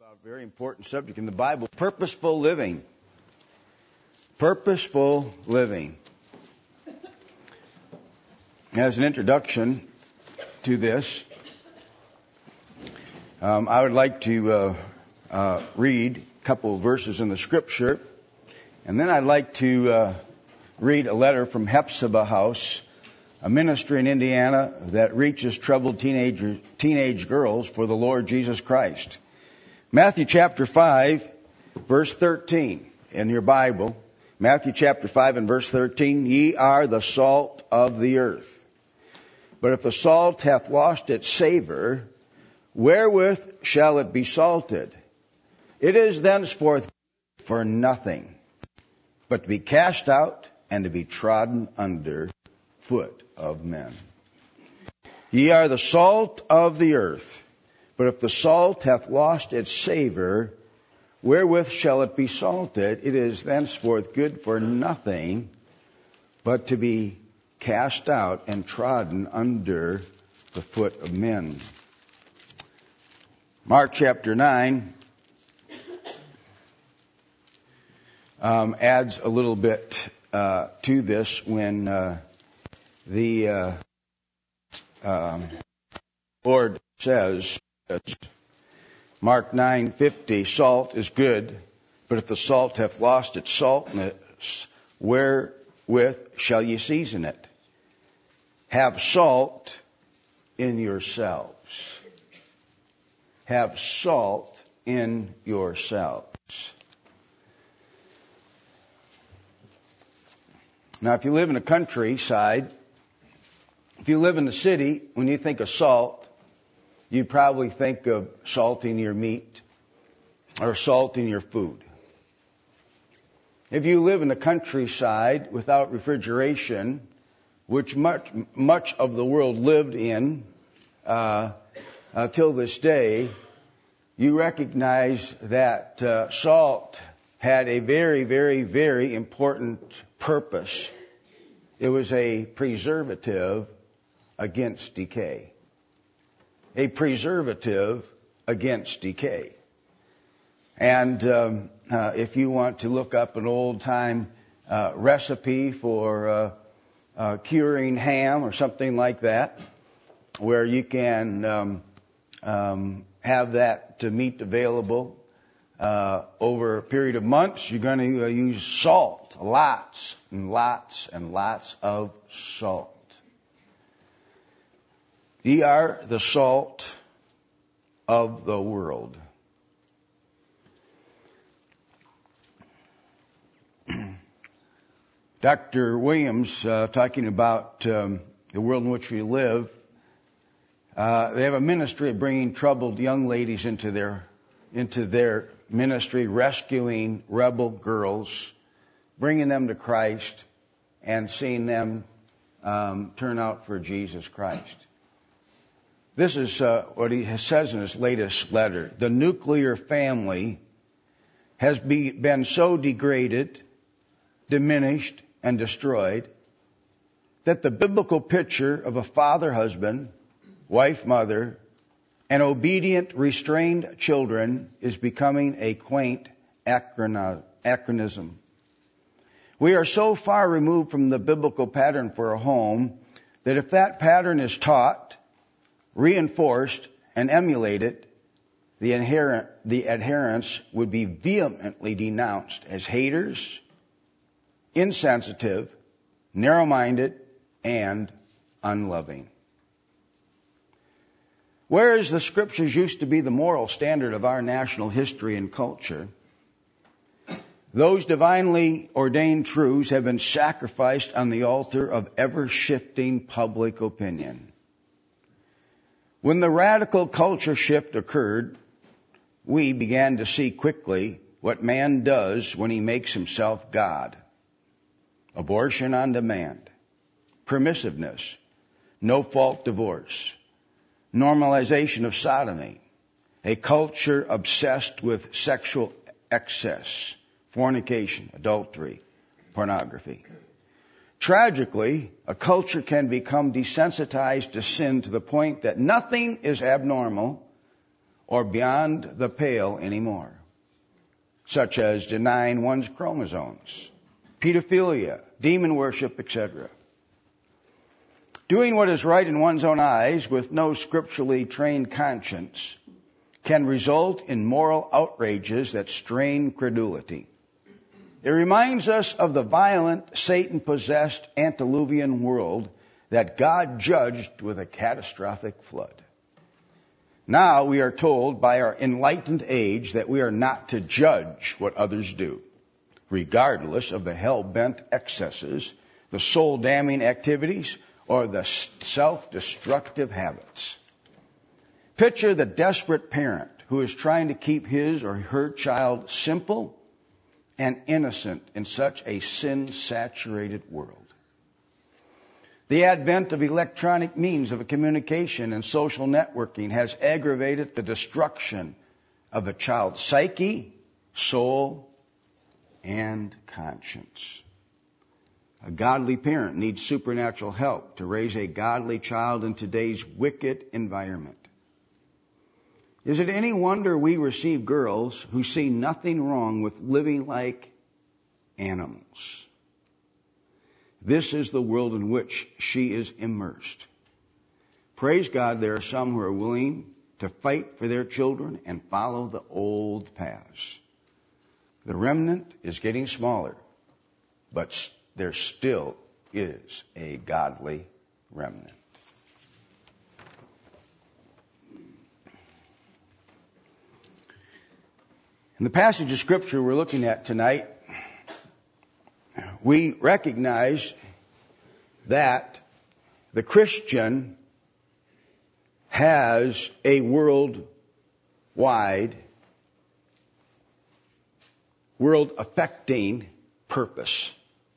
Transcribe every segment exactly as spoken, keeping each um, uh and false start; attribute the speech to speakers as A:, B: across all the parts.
A: A very important subject in the Bible, purposeful living. Purposeful living. As an introduction to this, um, I would like to uh, uh, read a couple of verses in the Scripture, and then I'd like to uh, read a letter from Hephzibah House, a ministry in Indiana that reaches troubled teenager, teenage girls for the Lord Jesus Christ. Matthew chapter five, verse thirteen in your Bible. Matthew chapter five and verse thirteen, ye are the salt of the earth. But if the salt hath lost its savor, wherewith shall it be salted? It is thenceforth for nothing, but to be cast out and to be trodden under foot of men. Ye are the salt of the earth. But if the salt hath lost its savor, wherewith shall it be salted? It is thenceforth good for nothing, but to be cast out and trodden under the foot of men. Mark chapter nine um, adds a little bit uh, to this when uh, the uh, um, Lord says, Mark nine fifty, salt is good, but if the salt hath lost its saltness, wherewith shall ye season it? Have salt in yourselves. Have salt in yourselves. Now, if you live in a countryside, if you live in the city, when you think of salt, you probably think of salting your meat or salting your food. If you live in the countryside without refrigeration, which much much of the world lived in uh, uh, till this day, you recognize that uh, salt had a very, very, very important purpose. It was a preservative against decay. A preservative against decay. And um, uh, if you want to look up an old-time uh, recipe for uh, uh, curing ham or something like that, where you can um, um, have that to meat available uh, over a period of months, you're going to uh, use salt, lots and lots and lots of salt. Ye are the salt of the world. Doctor Williams, uh, talking about um, the world in which we live, uh, they have a ministry of bringing troubled young ladies into their into their ministry, rescuing rebel girls, bringing them to Christ, and seeing them um, turn out for Jesus Christ. This is uh, what he says in his latest letter. The nuclear family has be, been so degraded, diminished, and destroyed that the biblical picture of a father, husband, wife, mother, and obedient, restrained children is becoming a quaint anachronism. We are so far removed from the biblical pattern for a home that if that pattern is taught, reinforced, and emulated, the, inherent, the adherents would be vehemently denounced as haters, insensitive, narrow-minded, and unloving. Whereas the Scriptures used to be the moral standard of our national history and culture, those divinely ordained truths have been sacrificed on the altar of ever-shifting public opinion. When the radical culture shift occurred, we began to see quickly what man does when he makes himself God. Abortion on demand, permissiveness, no-fault divorce, normalization of sodomy, a culture obsessed with sexual excess, fornication, adultery, pornography. Tragically, a culture can become desensitized to sin to the point that nothing is abnormal or beyond the pale anymore, such as denying one's chromosomes, pedophilia, demon worship, et cetera. Doing what is right in one's own eyes with no scripturally trained conscience can result in moral outrages that strain credulity. It reminds us of the violent, Satan-possessed antediluvian world that God judged with a catastrophic flood. Now we are told by our enlightened age that we are not to judge what others do, regardless of the hell-bent excesses, the soul-damning activities, or the self-destructive habits. Picture the desperate parent who is trying to keep his or her child simple and innocent in such a sin-saturated world. The advent of electronic means of communication and social networking has aggravated the destruction of a child's psyche, soul, and conscience. A godly parent needs supernatural help to raise a godly child in today's wicked environment. Is it any wonder we receive girls who see nothing wrong with living like animals? This is the world in which she is immersed. Praise God, there are some who are willing to fight for their children and follow the old paths. The remnant is getting smaller, but there still is a godly remnant. In the passage of Scripture we're looking at tonight, we recognize that the Christian has a worldwide, world-affecting purpose.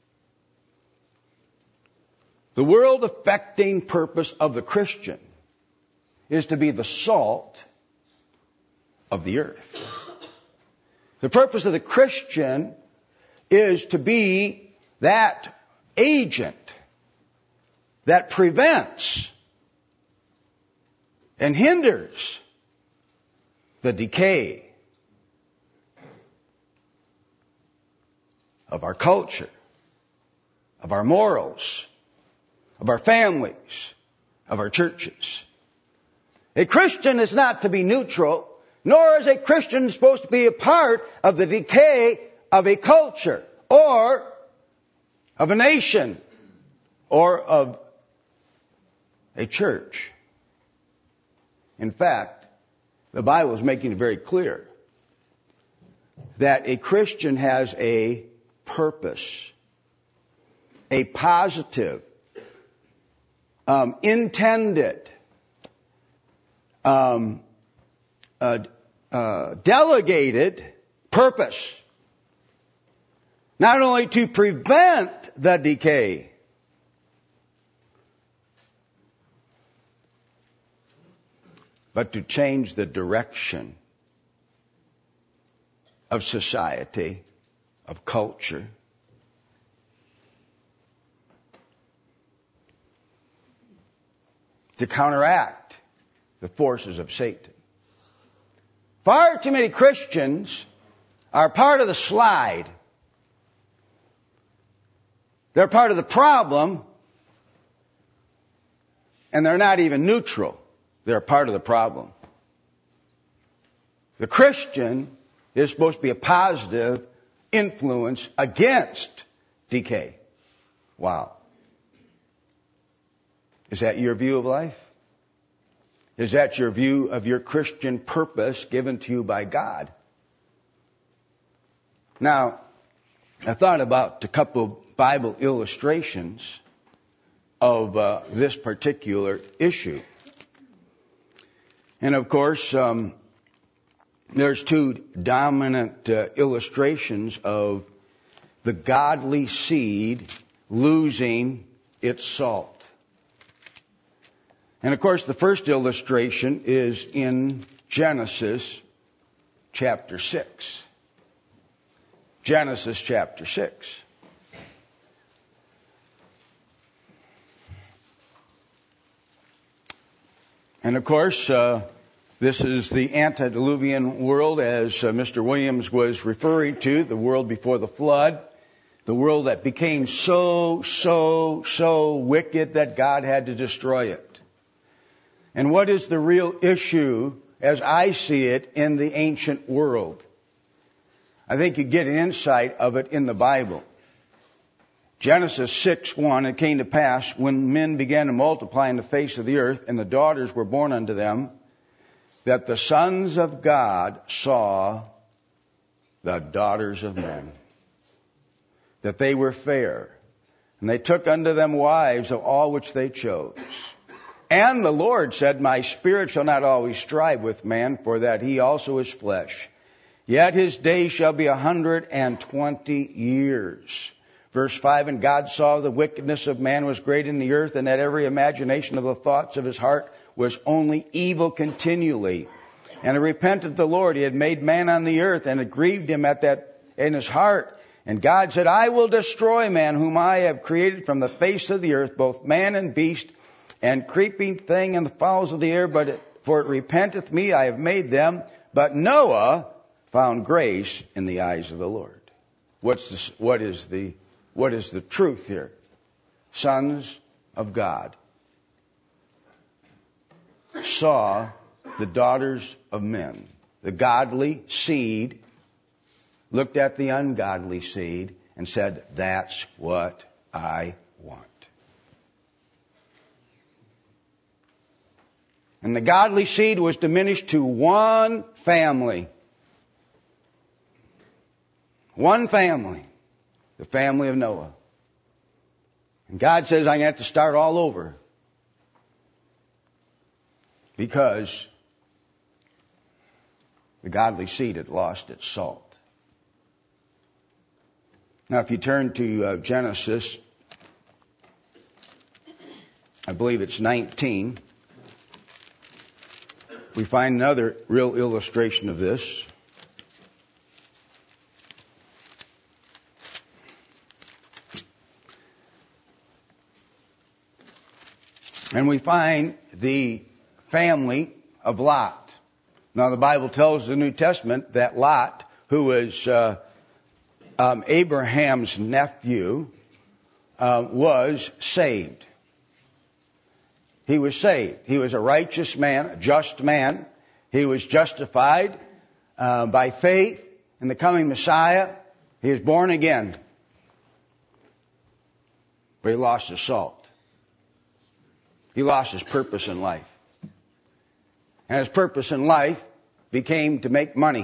A: The world-affecting purpose of the Christian is to be the salt of the earth. The purpose of the Christian is to be that agent that prevents and hinders the decay of our culture, of our morals, of our families, of our churches. A Christian is not to be neutral, nor is a Christian supposed to be a part of the decay of a culture or of a nation or of a church. In fact, the Bible is making it very clear that a Christian has a purpose, a positive, um, intended, um, uh, uh, delegated purpose. Not only to prevent the decay, but to change the direction of society, of culture. To counteract the forces of Satan. Far too many Christians are part of the slide. They're part of the problem, and they're not even neutral. They're part of the problem. The Christian is supposed to be a positive influence against decay. Wow. Is that your view of life? Is that your view of your Christian purpose given to you by God? Now, I thought about a couple Bible illustrations of uh, this particular issue. And of course, um, there's two dominant uh, illustrations of the godly seed losing its salt. And of course, the first illustration is in Genesis chapter six. Genesis chapter six. And of course, uh, This is the antediluvian world, as uh, Mister Williams was referring to, the world before the flood, the world that became so, so, so wicked that God had to destroy it. And what is the real issue, as I see it, in the ancient world? I think you get an insight of it in the Bible. Genesis six one, it came to pass when men began to multiply in the face of the earth, and the daughters were born unto them, that the sons of God saw the daughters of men, that they were fair, and they took unto them wives of all which they chose. And the Lord said, My spirit shall not always strive with man, for that he also is flesh. Yet his days shall be a hundred and twenty years. Verse five, and God saw the wickedness of man was great in the earth, and that every imagination of the thoughts of his heart was only evil continually. And it repented the Lord. He had made man on the earth, and it grieved him at that in his heart. And God said, I will destroy man whom I have created from the face of the earth, both man and beast, and creeping thing and the fowls of the air, but it, for it repenteth me, I have made them. But Noah found grace in the eyes of the Lord. What's this, what is the what is the truth here? Sons of God saw the daughters of men. The godly seed looked at the ungodly seed and said, that's what I want. And the godly seed was diminished to one family. One family. The family of Noah. And God says, I'm going to have to start all over. Because the godly seed had lost its salt. Now, if you turn to uh, Genesis, I believe it's nineteen, we find another real illustration of this. And we find the family of Lot. Now, the Bible tells the New Testament that Lot, who was uh, um, Abraham's nephew, uh, was saved. He was saved. He was a righteous man, a just man. He was justified uh, by faith in the coming Messiah. He was born again. But he lost his salt. He lost his purpose in life. And his purpose in life became to make money.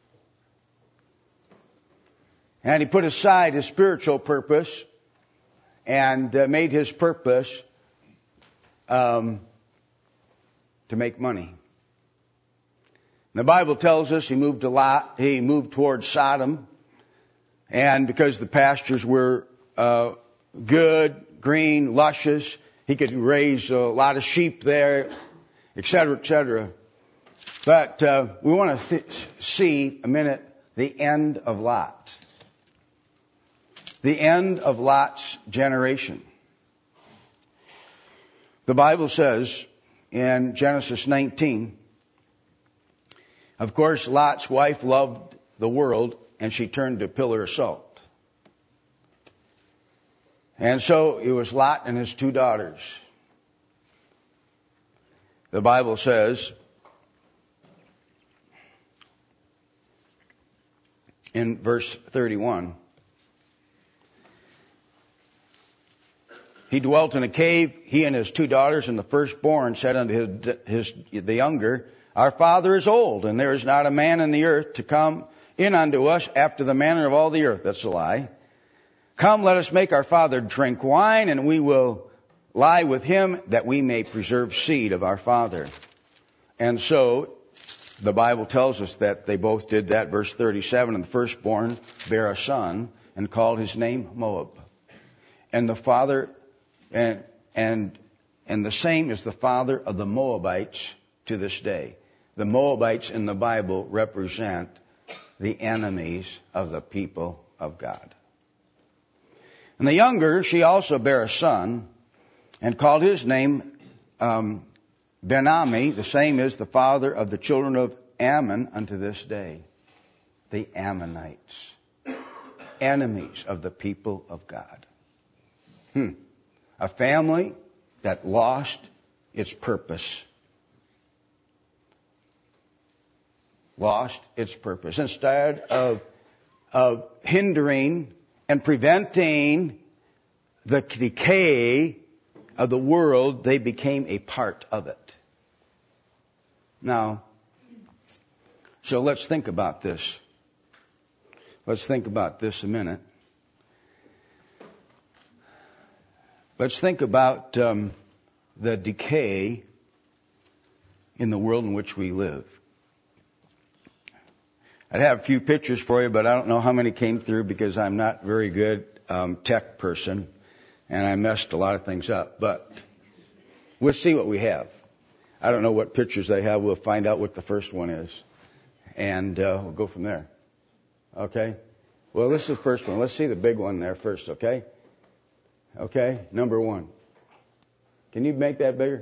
A: And he put aside his spiritual purpose and uh, made his purpose um, to make money. And the Bible tells us he moved to Lot, he moved towards Sodom, and because the pastures were uh, good, green, luscious, he could raise a lot of sheep there, et cetera, et cetera. But uh, we want to th- see a minute the end of Lot. The end of Lot's generation. The Bible says in Genesis nineteen, of course, Lot's wife loved the world, and she turned to a pillar of salt. And so it was Lot and his two daughters. The Bible says in verse thirty-one, he dwelt in a cave, he and his two daughters, and the firstborn said unto his, his the younger, Our father is old, and there is not a man in the earth to come in unto us after the manner of all the earth. That's a lie. Come, let us make our father drink wine, and we will lie with him, that we may preserve seed of our father. And so, the Bible tells us that they both did that. Verse thirty-seven, and the firstborn bare a son, and called his name Moab. And the father, and, and, and the same is the father of the Moabites to this day. The Moabites in the Bible represent the enemies of the people of God. And the younger, she also bare a son, and called his name um, Ben-Ami, the same is the father of the children of Ammon unto this day. The Ammonites. Enemies of the people of God. Hmm. A family that lost its purpose. Lost its purpose. Instead of, of hindering and preventing the decay of the world, they became a part of it. Now, so let's think about this. Let's think about this a minute. Let's think about um, the decay in the world in which we live. I have a few pictures for you, but I don't know how many came through because I'm not a very good um, tech person, and I messed a lot of things up. But we'll see what we have. I don't know what pictures they have. We'll find out what the first one is, and uh, we'll go from there. Okay? Well, this is the first one. Let's see the big one there first, okay? Okay, number one. Can you make that bigger?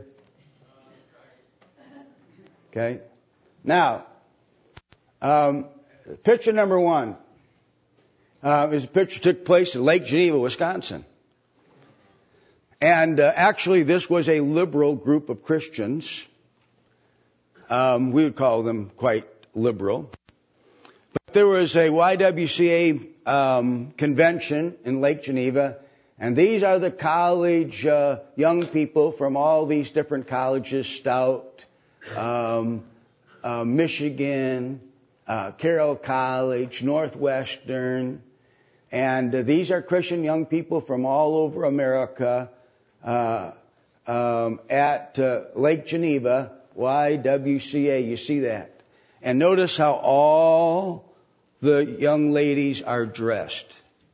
A: Okay. Now, um, picture number one uh, is a picture that took place in Lake Geneva, Wisconsin. And uh, actually, this was a liberal group of Christians. Um, we would call them quite liberal. But there was a Y W C A um, convention in Lake Geneva. And these are the college uh, young people from all these different colleges, Stout, um, uh, Michigan, uh, Carroll College, Northwestern. And uh, these are Christian young people from all over America uh, um, at uh, Lake Geneva, Y W C A. You see that. And notice how all the young ladies are dressed.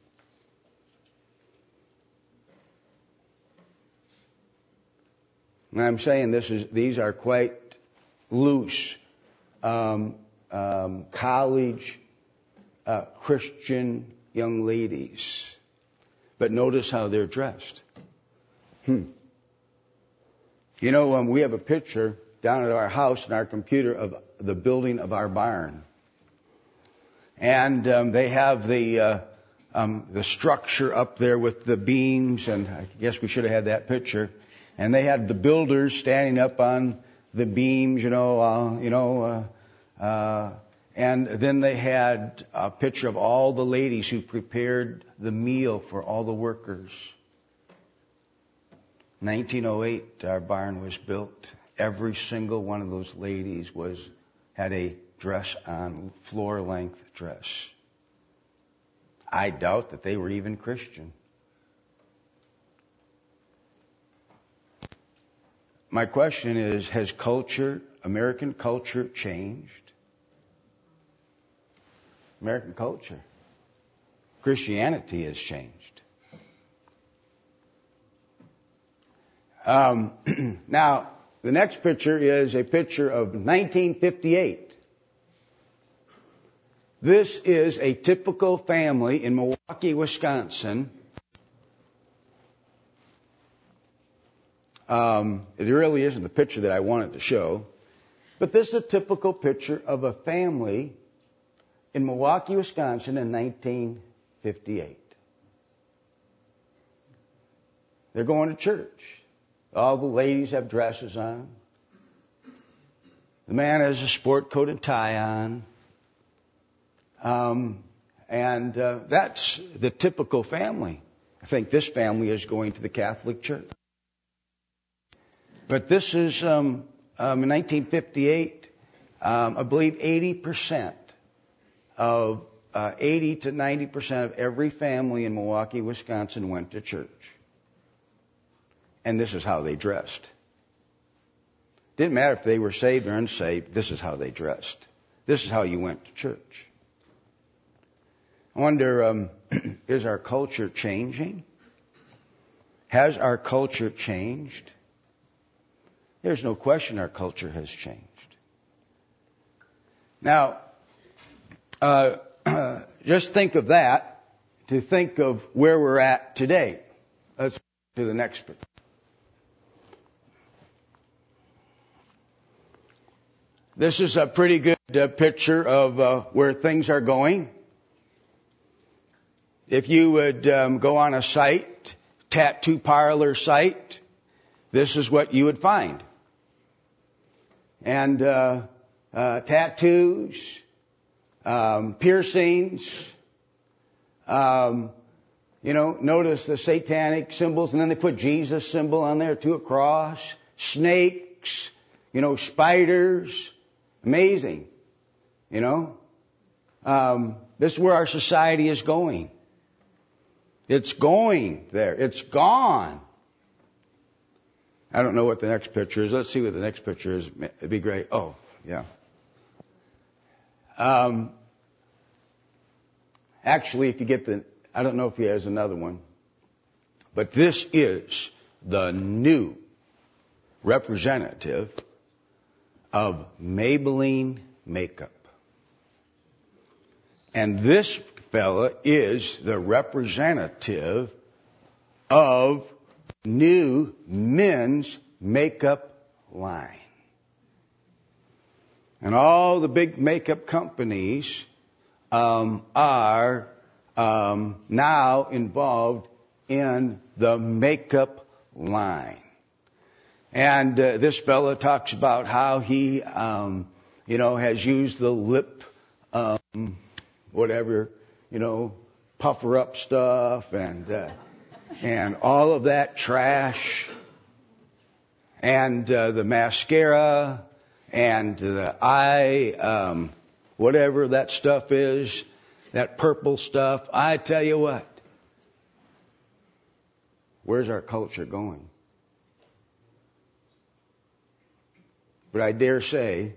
A: And I'm saying this is; these are quite loose um, um, college uh, Christian young ladies. But notice how they're dressed. Hmm. You know, um, we have a picture down at our house in our computer of the building of our barn, and um, they have the uh, um, the structure up there with the beams, and I guess we should have had that picture. And they had the builders standing up on the beams, you know, uh, you know, uh, uh, and then they had a picture of all the ladies who prepared the meal for all the workers. nineteen oh eight, our barn was built. Every single one of those ladies was had a dress on, floor-length dress. I doubt that they were even Christian. My question is, has culture, American culture, changed? American culture. Christianity has changed. Um, now, the next picture is a picture of nineteen fifty-eight. This is a typical family in Milwaukee, Wisconsin. Um, it really isn't the picture that I wanted to show, but this is a typical picture of a family in Milwaukee, Wisconsin in nineteen fifty-eight. They're going to church. All the ladies have dresses on. The man has a sport coat and tie on. Um, and uh, that's the typical family. I think this family is going to the Catholic Church. But this is, um, um, in nineteen fifty-eight, um, I believe eighty percent of, uh, eighty to ninety percent of every family in Milwaukee, Wisconsin went to church. And this is how they dressed. Didn't matter if they were saved or unsaved, this is how they dressed. This is how you went to church. I wonder, um, is our culture changing? Has our culture changed? There's no question our culture has changed. Now, uh, just think of that to think of where we're at today. Let's go to the next picture. this is a pretty good uh, picture of uh, where things are going. If you would um, go on a site, tattoo parlor site, this is what you would find. And uh, uh, tattoos, um, piercings, um, you know, notice the satanic symbols, and then they put Jesus symbol on there too, a cross, snakes, you know, spiders. Amazing, you know. Um, this is where our society is going. It's going there. It's gone. I don't know what the next picture is. Let's see what the next picture is. It'd be great. Oh, yeah. Um, actually, if you get the, I don't know if he has another one, but this is the new representative of Maybelline makeup. And this fella is the representative of new men's makeup line. And all the big makeup companies um, are um, now involved in the makeup line. And uh, this fella talks about how he, um, you know, has used the lip, um, whatever, you know, puffer up stuff and uh, and all of that trash, and uh, the mascara and the eye, um, whatever that stuff is, that purple stuff. I tell you what, where's our culture going? But I dare say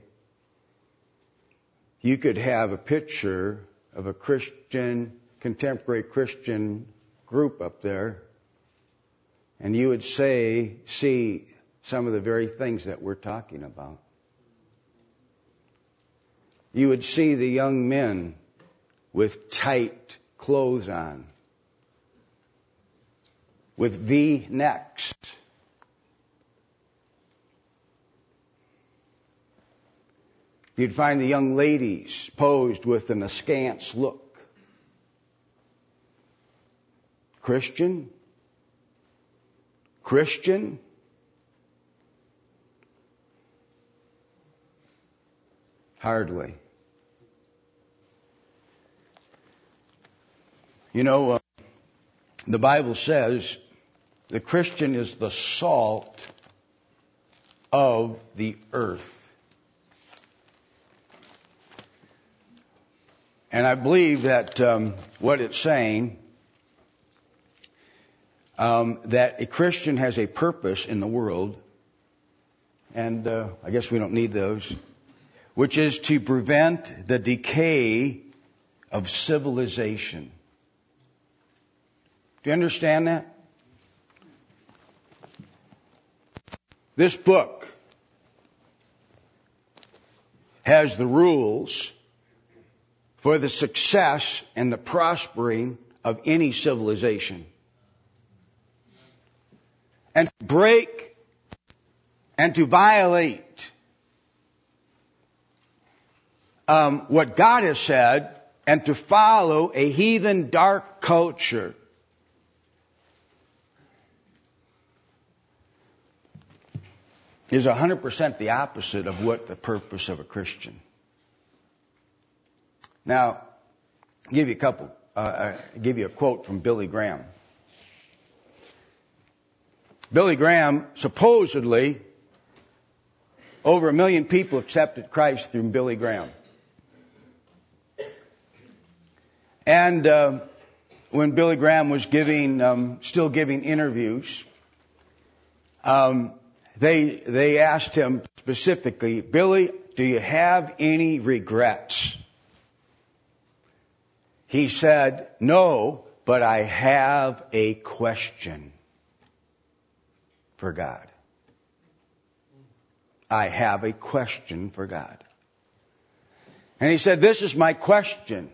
A: you could have a picture of a Christian, contemporary Christian group up there, and you would say, see some of the very things that we're talking about. You would see the young men with tight clothes on, with V necks. You'd find the young ladies posed with an askance look. Christian? Christian? Hardly. You know, uh, the Bible says the Christian is the salt of the earth. And I believe that um, what it's saying, um, that a Christian has a purpose in the world, and uh, I guess we don't need those, which is to prevent the decay of civilization. Do you understand that? This book has the rules for the success and the prospering of any civilization. And to break and to violate um, what God has said and to follow a heathen dark culture is one hundred percent the opposite of what the purpose of a Christian. Now, I'll give you a couple, uh, I'll give you a quote from Billy Graham. Billy Graham, supposedly, over a million people accepted Christ through Billy Graham. And uh, when Billy Graham was giving, um, still giving interviews, um, they they asked him specifically, Billy, do you have any regrets? He said, no, but I have a question for God. I have a question for God. And he said, this is my question.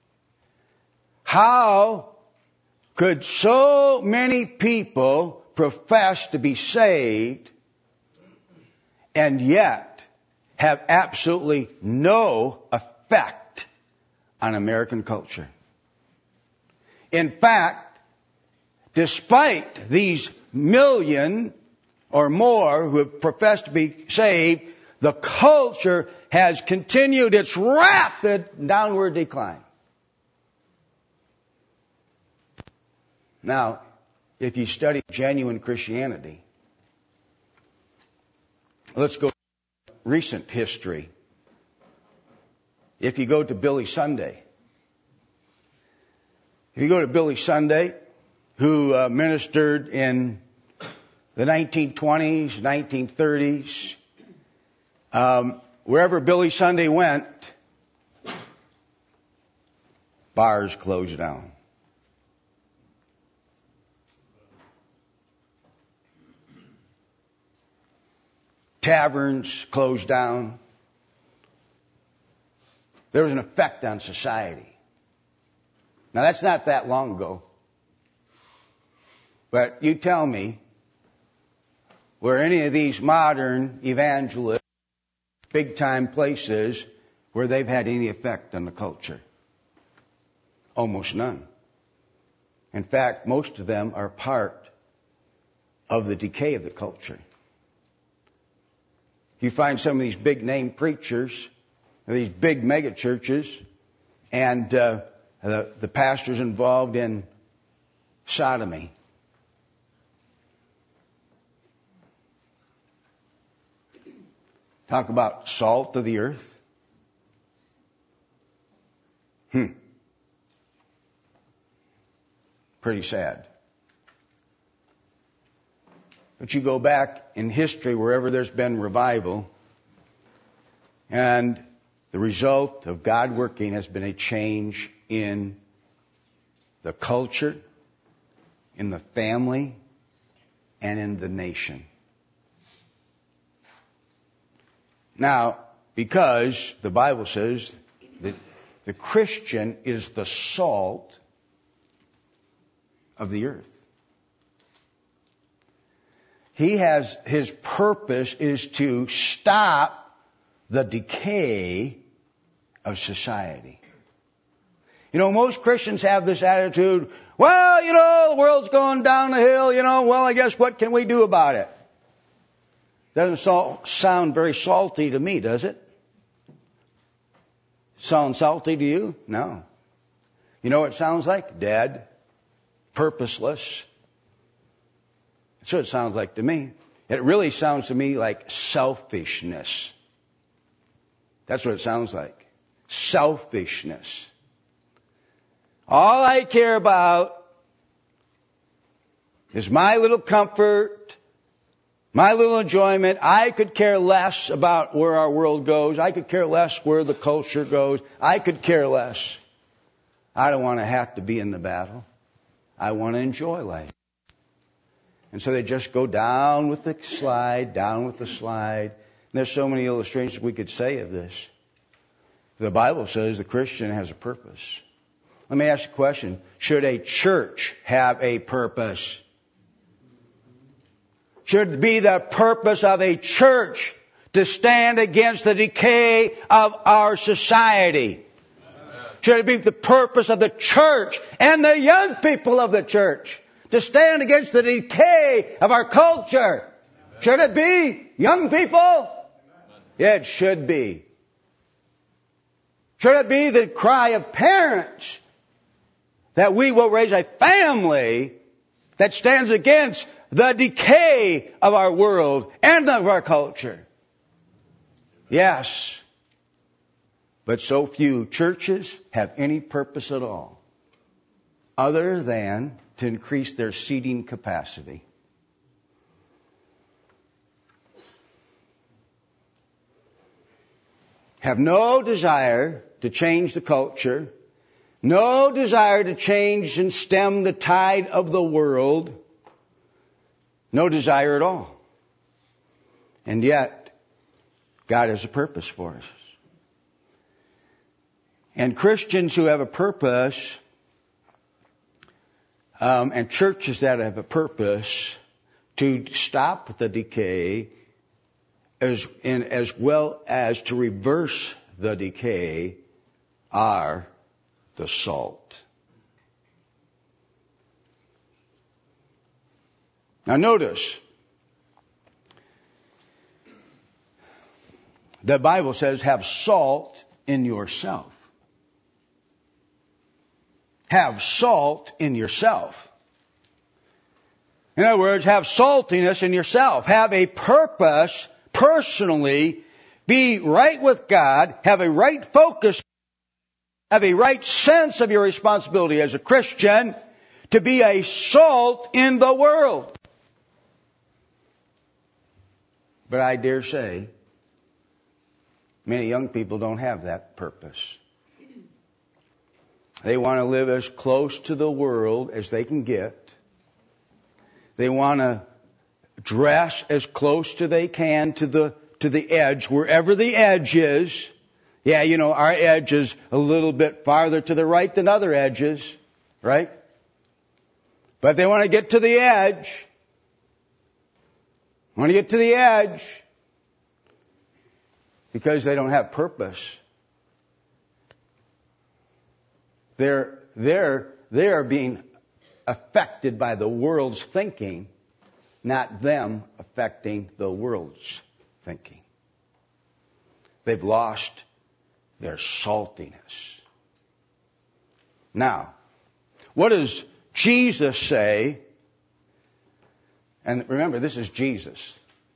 A: How could so many people profess to be saved and yet have absolutely no effect on American culture. In fact, despite these million or more who have professed to be saved, the culture has continued its rapid downward decline. Now, if you study genuine Christianity, let's go to recent history. If you go to Billy Sunday, if you go to Billy Sunday, who uh, ministered in the nineteen twenties, nineteen thirties, um, wherever Billy Sunday went, bars closed down. Taverns closed down. There was an effect on society. Now, that's not that long ago. But you tell me where any of these modern evangelists, big-time places, where they've had any effect on the culture. Almost none. In fact, most of them are part of the decay of the culture. You find some of these big-name preachers, these big mega churches, and uh, the, the pastors involved in sodomy. Talk about salt of the earth. Hmm. Pretty sad. But you go back in history wherever there's been revival, and the result of God working has been a change in the culture, in the family, and in the nation. Now, because the Bible says that the Christian is the salt of the earth. He has, his purpose is to stop the decay of society. You know, most Christians have this attitude, well, you know, the world's going down the hill, you know, well, I guess what can we do about it? Doesn't so, sound very salty to me, does it? Sound salty to you? No. You know what it sounds like? Dead. Purposeless. That's what it sounds like to me. It really sounds to me like selfishness. That's what it sounds like. Selfishness. All I care about is my little comfort, my little enjoyment. I could care less about where our world goes. I could care less where the culture goes. I could care less. I don't want to have to be in the battle. I want to enjoy life. And so they just go down with the slide, down with the slide. And there's so many illustrations we could say of this. The Bible says the Christian has a purpose. Let me ask you a question. Should a church have a purpose? Should it be the purpose of a church to stand against the decay of our society? Should it be the purpose of the church and the young people of the church to stand against the decay of our culture? Should it be young people? Yeah, it should be. Should it be the cry of parents that we will raise a family that stands against the decay of our world and of our culture? Yes. But so few churches have any purpose at all other than to increase their seating capacity. Have no desire to change the culture, no desire to change and stem the tide of the world, no desire at all. And yet, God has a purpose for us. And Christians who have a purpose, um, and churches that have a purpose to stop the decay, as, in, as well as to reverse the decay, are the salt. Now notice, the Bible says, have salt in yourself. Have salt in yourself. In other words, have saltiness in yourself. Have a purpose personally. Be right with God. Have a right focus. Have a right sense of your responsibility as a Christian to be a salt in the world. But I dare say, many young people don't have that purpose. They want to live as close to the world as they can get. They want to dress as close to they can to the to the edge, wherever the edge is. Yeah, you know, our edge is a little bit farther to the right than other edges, right? But they want to get to the edge. Want to get to the edge because they don't have purpose. They're, they're, they're being affected by the world's thinking, not them affecting the world's thinking. They've lost their saltiness. Now, what does Jesus say? And remember, this is Jesus.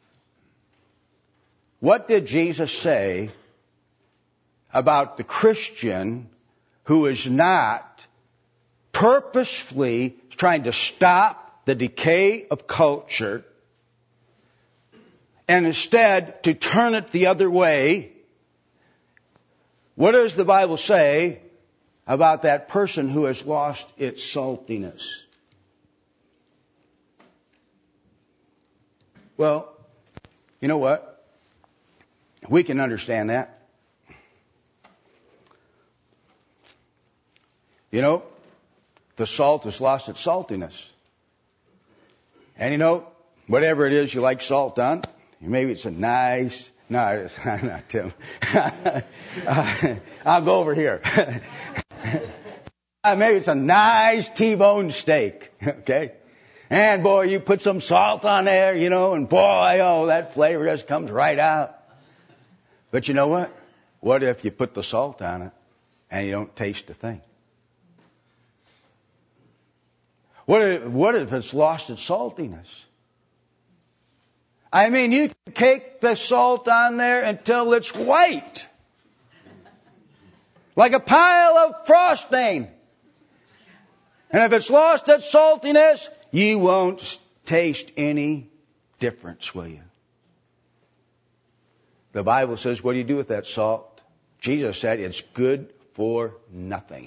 A: What did Jesus say about the Christian who is not purposefully trying to stop the decay of culture and instead to turn it the other way? What does the Bible say about that person who has lost its saltiness? Well, you know what? We can understand that. You know, the salt has lost its saltiness. And you know, whatever it is you like salt on, maybe it's a nice, no, it's not Tim. I'll go over here. Maybe it's a nice T-bone steak, okay? And boy, you put some salt on there, you know, and boy, oh, that flavor just comes right out. But you know what? What if you put the salt on it and you don't taste a thing? What if, what if it's lost its saltiness? I mean, you can cake the salt on there until it's white. Like a pile of frosting. And if it's lost its saltiness, you won't taste any difference, will you? The Bible says, what do you do with that salt? Jesus said, it's good for nothing.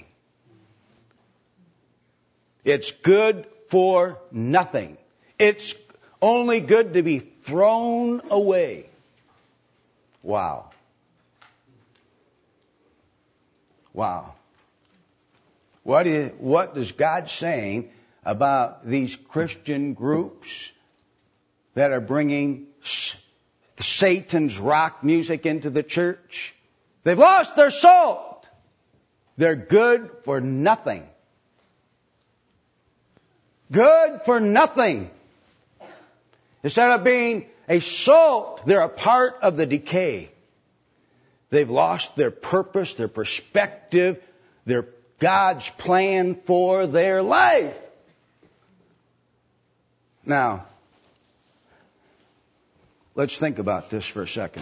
A: It's good for nothing. It's only good to be thrown away. Wow. Wow. What is, what is God saying about these Christian groups that are bringing Satan's rock music into the church? They've lost their salt. They're good for nothing. Good for nothing. Instead of being a salt, they're a part of the decay. They've lost their purpose, their perspective, their God's plan for their life. Now, let's think about this for a second.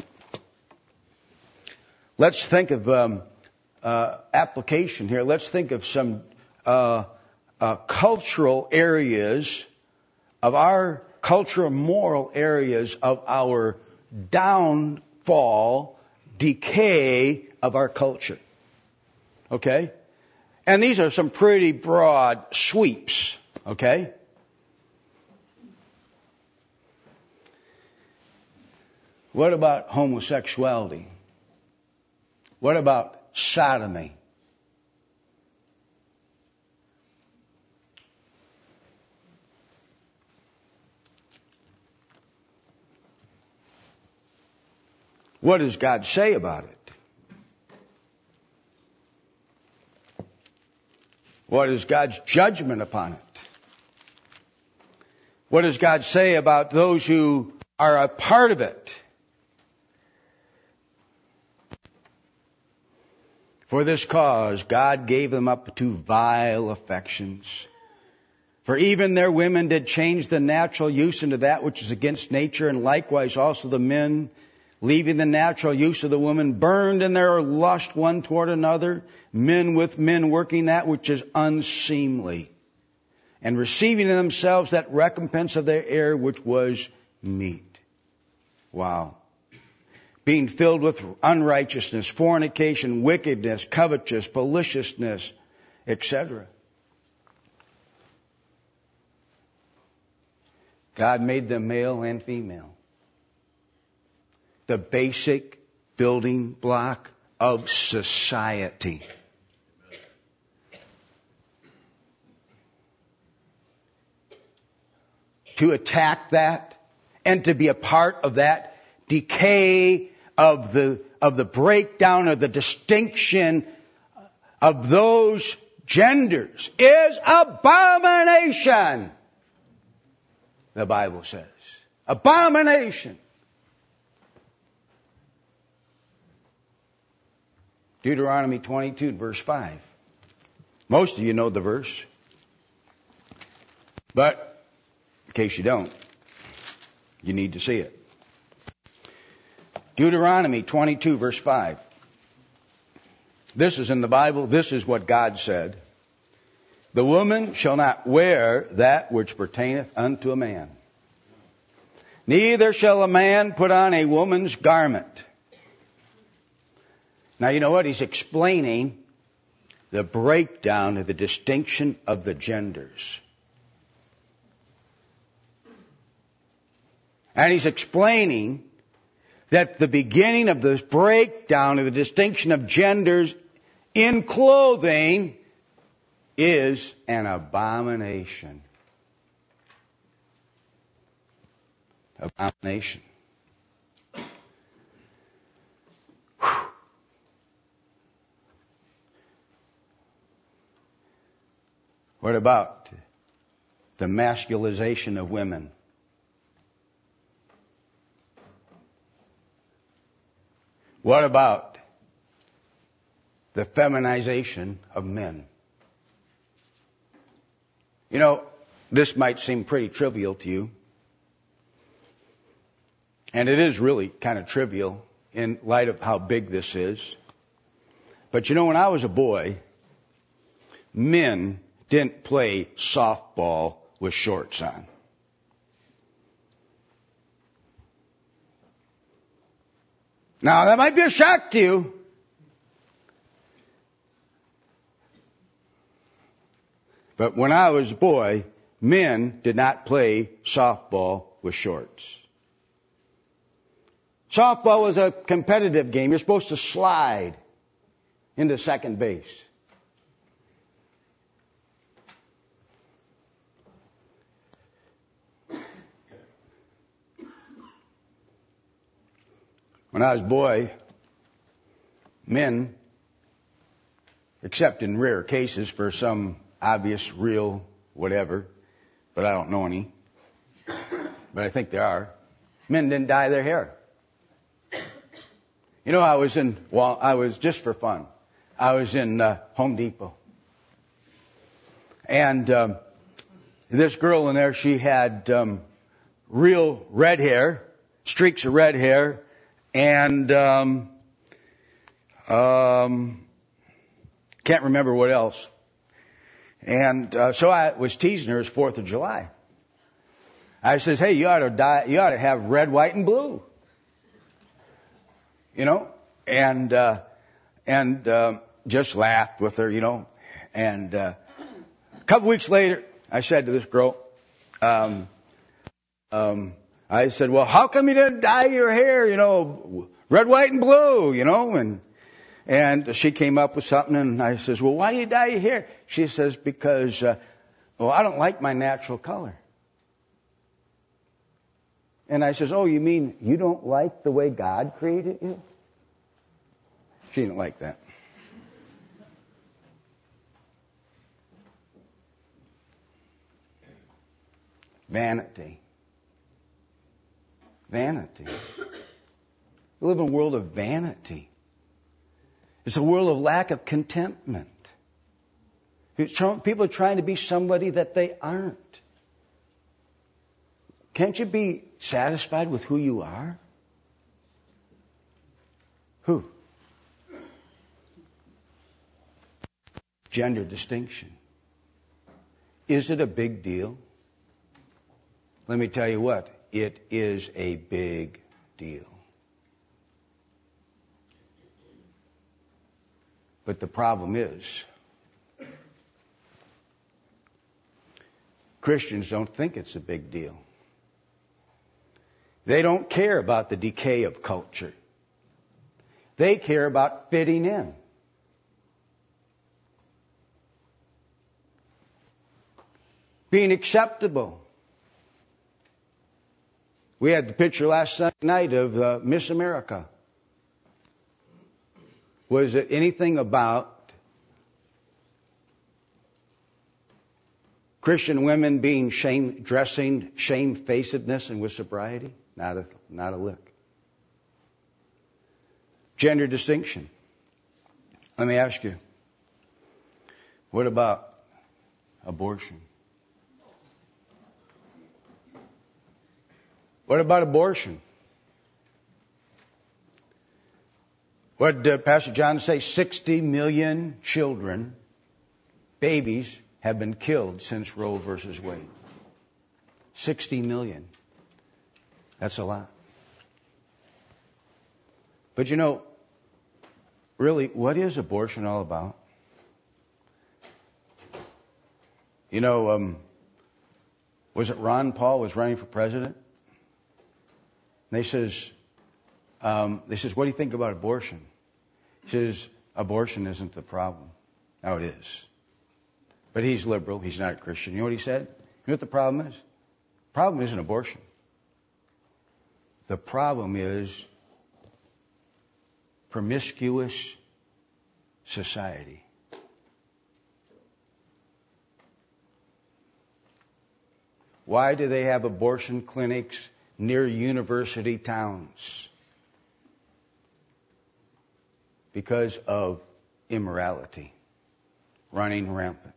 A: Let's think of um, uh, application here. Let's think of some uh, uh, cultural areas of our cultural moral areas of our downfall, decay of our culture. Okay? And these are some pretty broad sweeps. Okay? What about homosexuality? What about sodomy? What does God say about it? What is God's judgment upon it? What does God say about those who are a part of it? For this cause, God gave them up to vile affections. For even their women did change the natural use into that which is against nature, and likewise also the men, leaving the natural use of the woman, burned in their lust one toward another, men with men working that which is unseemly, and receiving in themselves that recompense of their error which was meet. Wow. Being filled with unrighteousness, fornication, wickedness, covetousness, maliciousness, et cetera. God made them male and female. The basic building block of society. To attack that and to be a part of that decay of the of the breakdown of the distinction of those genders is abomination. The Bible says. Abomination. Deuteronomy twenty-two, verse five. Most of you know the verse. But, in case you don't, you need to see it. Deuteronomy twenty-two, verse five. This is in the Bible. This is what God said. The woman shall not wear that which pertaineth unto a man. Neither shall a man put on a woman's garment. Now you know what? He's explaining the breakdown of the distinction of the genders. And he's explaining that the beginning of this breakdown of the distinction of genders in clothing is an abomination. Abomination. Whew. What about the masculization of women? What about the feminization of men? You know, this might seem pretty trivial to you. And it is really kind of trivial in light of how big this is. But you know, when I was a boy, men didn't play softball with shorts on. Now, that might be a shock to you. But when I was a boy, men did not play softball with shorts. Softball was a competitive game. You're supposed to slide into second base. When I was a boy, men, except in rare cases for some obvious, real, whatever, but I don't know any, but I think there are, men didn't dye their hair. You know, I was in, well, I was just for fun, I was in uh, Home Depot. And um, this girl in there, she had um, real red hair, streaks of red hair, and um, um, can't remember what else. And uh, so I was teasing her. It was fourth of July. I says, "Hey, you ought to dye, you ought to have red, white, and blue." You know, and uh, and uh, just laughed with her, you know. And uh, a couple weeks later, I said to this girl, um, um, I said, "Well, how come you didn't dye your hair, you know, red, white, and blue, you know?" And and she came up with something, and I says, "Well, why do you dye your hair?" She says, "Because, uh, well, I don't like my natural color." And I says, oh, you mean you don't like the way God created you? She didn't like that. Vanity. Vanity. We live in a world of vanity. It's a world of lack of contentment. People are trying to be somebody that they aren't. Can't you be satisfied with who you are? Who? Gender distinction. Is it a big deal? Let me tell you what, it is a big deal. But the problem is, Christians don't think it's a big deal. They don't care about the decay of culture. They care about fitting in. Being acceptable. We had the picture last night of uh, Miss America. Was it anything about Christian women being shame, dressing shamefacedness and with sobriety? Not a, not a lick. Gender distinction. Let me ask you, what about abortion? What about abortion? What did Pastor John say? sixty million children, babies, have been killed since Roe versus Wade. sixty million. That's a lot. But you know, really, what is abortion all about? You know, um, was it Ron Paul was running for president? And they says, um, they says, what do you think about abortion? He says, abortion isn't the problem. Now it is. But he's liberal. He's not a Christian. You know what he said? You know what the problem is? The problem isn't abortion. The problem is promiscuous society. Why do they have abortion clinics near university towns? Because of immorality running rampant.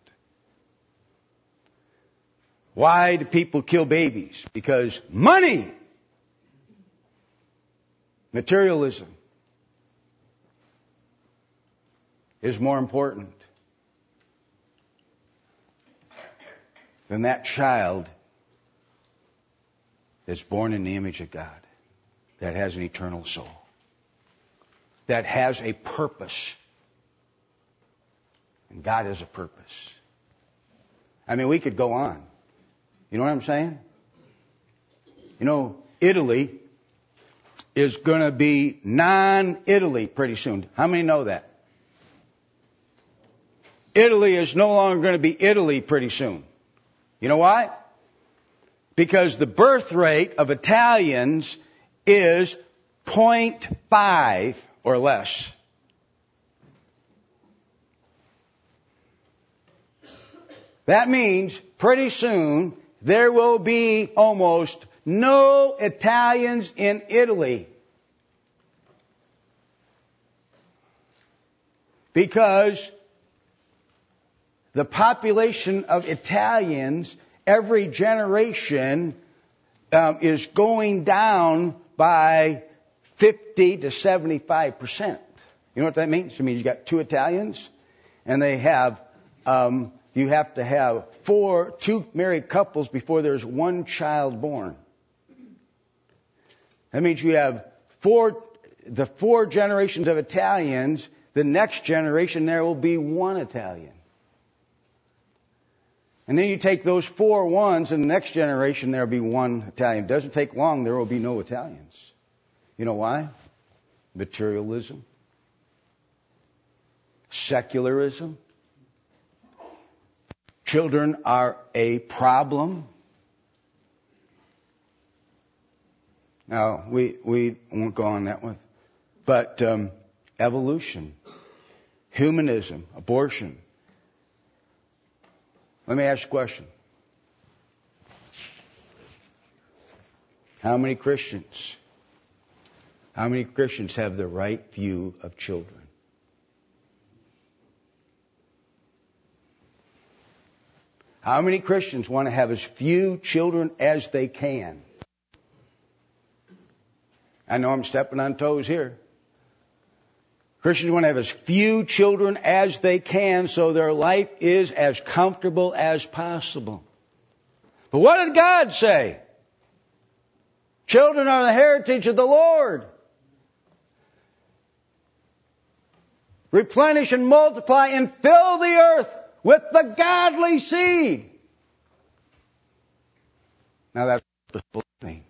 A: Why do people kill babies? Because money. Materialism is more important than that child that's born in the image of God, that has an eternal soul, that has a purpose. And God has a purpose. I mean, we could go on. You know what I'm saying? You know, Italy is going to be non-Italy pretty soon. How many know that? Italy is no longer going to be Italy pretty soon. You know why? Because the birth rate of Italians is zero point five or less. That means pretty soon there will be almost no Italians in Italy. Because the population of Italians every generation um, is going down by fifty to seventy-five percent. You know what that means? It means you got two Italians, and they have, um, you have to have four, two married couples before there's one child born. That means you have four, the four generations of Italians. The next generation there will be one Italian. And then you take those four ones, and the next generation there will be one Italian. It doesn't take long, there will be no Italians. You know why? Materialism. Secularism. Children are a problem. Now, we, we won't go on that one. But um, evolution, humanism, abortion. Let me ask you a question. How many Christians, how many Christians have the right view of children? How many Christians want to have as few children as they can? I know I'm stepping on toes here. Christians want to have as few children as they can so their life is as comfortable as possible. But what did God say? Children are the heritage of the Lord. Replenish and multiply and fill the earth with the godly seed. Now that's purposeful living.